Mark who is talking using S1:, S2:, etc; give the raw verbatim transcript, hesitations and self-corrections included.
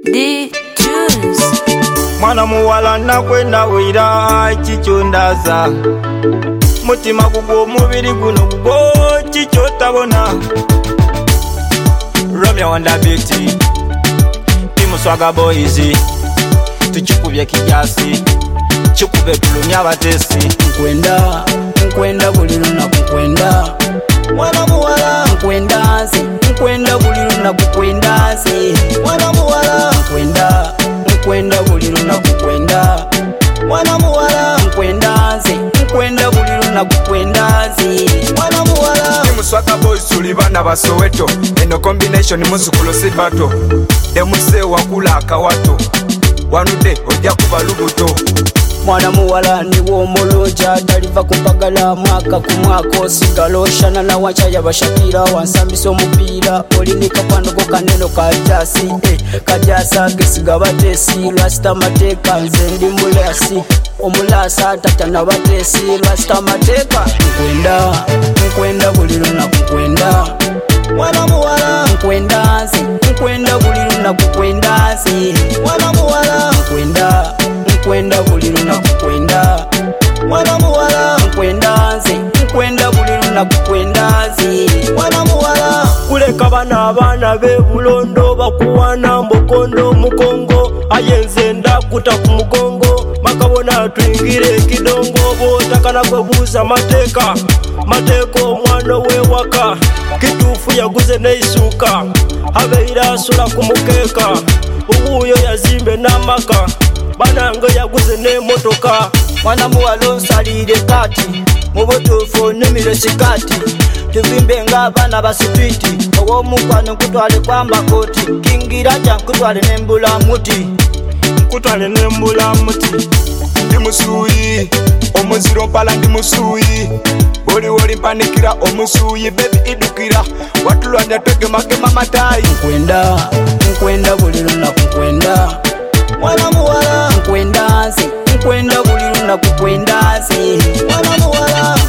S1: D Tunes.
S2: Mwana muwala nakwenda wira chichondaza mutima gugwo mubiri guno gugwo chichotabona Romeo and Abiti Timu Swaga Boys tuchikubye kijasi chikube tulumya batesi
S3: nkwenda nkwenda buli lunaku nkwenda
S2: mwana muwala
S3: nkwenda nze nkwenda buli lunaku nkwenda nze
S2: mwana muwala
S3: nkwenda nkwenda buli lunaku nkwenda
S2: mwana muwala
S3: nkwenda nze nkwenda buli lunaku nkwenda nze
S2: mwana muwala
S4: Timu Swaga Boys tuli bana ba Soweto eno combination muzukulu sibato demuse wakula akawato wanude ojja kuba lubuto
S3: mwana muwala niwo omulunja taliva kumpagala mwaka ku mwaka osigala oshana na wanchaya bashakira wansambisa omupiira olinika kwanogo kaneno kajasi eh, kajasa gesiga batesi lwasita mateeka nze ndi mulasi omulasa tata na batesi lwasita mateeka nkwenda nkwenda buli lunaku nkwenda
S2: mwana muwala
S3: nkwenda nze nkwenda buli lunaku nkwenda nze
S2: mwana muwala
S3: nkwenda nkwenda buli lunaku nkwenda
S2: mwana muwala
S3: nkwenda nze nkwenda buli lunaku nkwenda nze
S2: mwana muwala
S5: kuleka bana abaana b'ebulondo bakuwana mbokondo mukongo ayenze ndakuta ku mugongo makabona twingire ekidongo botakana kwebuuza mateeka mateeka omwana w'ewaka kituufu yaguze n'eisuuka abeera asula ku mukeeka obuuyo yazimbe n'amaka banange yaguze n'emotoka
S3: mwana muwala onsalire kati mu butuufu nnimire sikati tuvimbe ng'abaana ba sitwiti ow'omukwano nkutwale kwamba kooti kingiraja nkutwale n'embula muti
S5: nkutwale n'embula muti
S4: ndi musuuyi omuziro mpala ndi musuuyi buli woli mpanikira omusuuyi bebi idukira watulwanya twegemagema matayi
S3: nkwenda nkwenda buli lunaku nkwenda
S2: mwana muwala
S3: nkwenda nze nkwenda buli lunaku nkwenda nze
S2: mwana muwala